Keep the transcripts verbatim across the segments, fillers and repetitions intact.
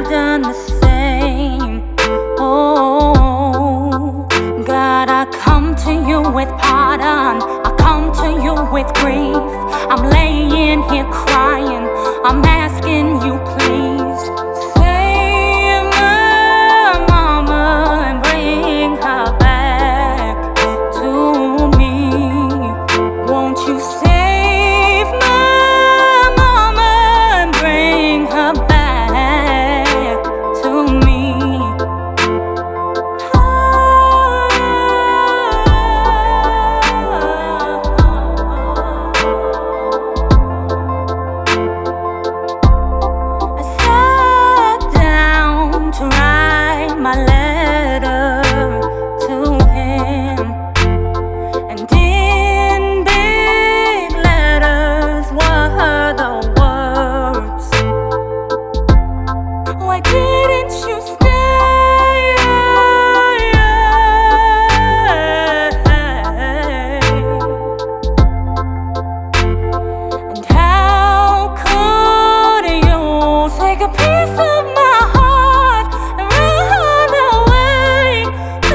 I've done the same. Oh, God, I come to you with pardon. I come to you with grief. I'm laying here crying. I'm asking you, please save my mama and bring her back to me. Won't you save my mama and bring her back to me? My letter to him, and in big letters were the words, why didn't you stay? And how could you take a piece of my heart and run away?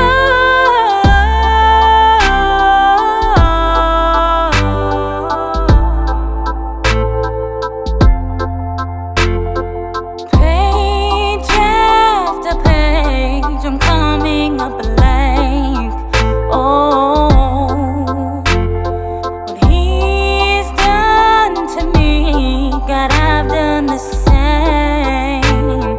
Page after page, I'm coming up blank. Oh, what he's done to me, God, I've done the same.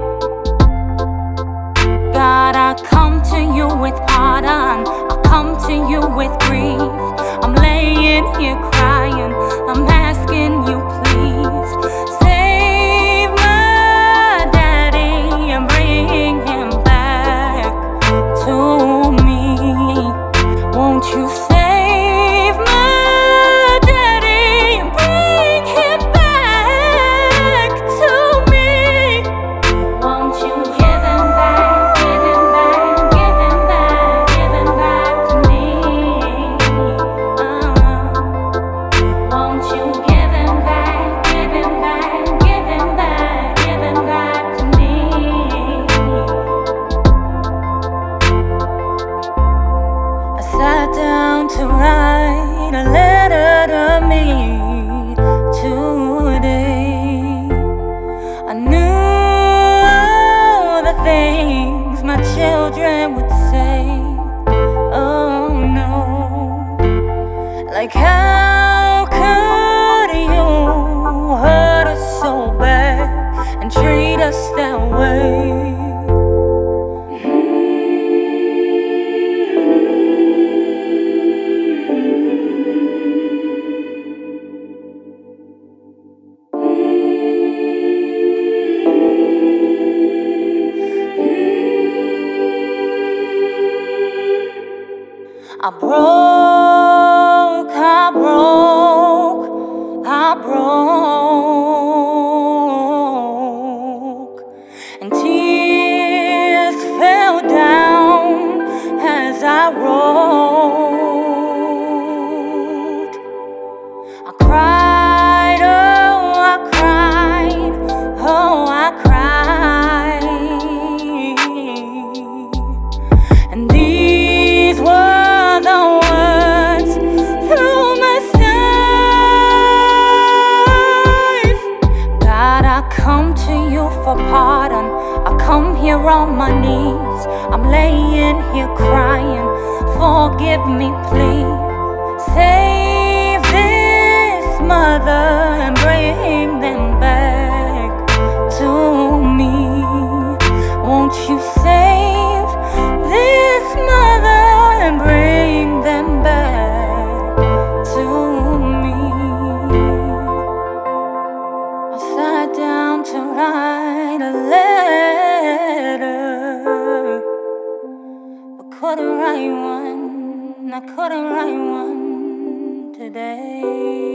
God, I come to you with pardon. I come to you with grief. I'm laying here crying. I'm asking you, please save my daddy and bring him back to me. Won't you save my daddy and bring him back to me? Won't you give him back, give him back, give him back, give him back to me? Uh, won't you give him back, give him back, give him back, give him back to me? I sat down to write a letter to me today. I knew the things my children would say. Oh no, like how could you hurt us so bad and treat us that way? I broke, I broke, I broke, and tears fell down as I wrote. I cried, oh, I cried, oh, I cried, and these were the words through my sighs. God, I come to you for pardon. I come here on my knees. I'm laying here crying. Forgive me, please. Save this mother and bring them back to me. Won't you save this mother and bring them back to me? I sat down to write a letter, but couldn't write one. I couldn't write one today.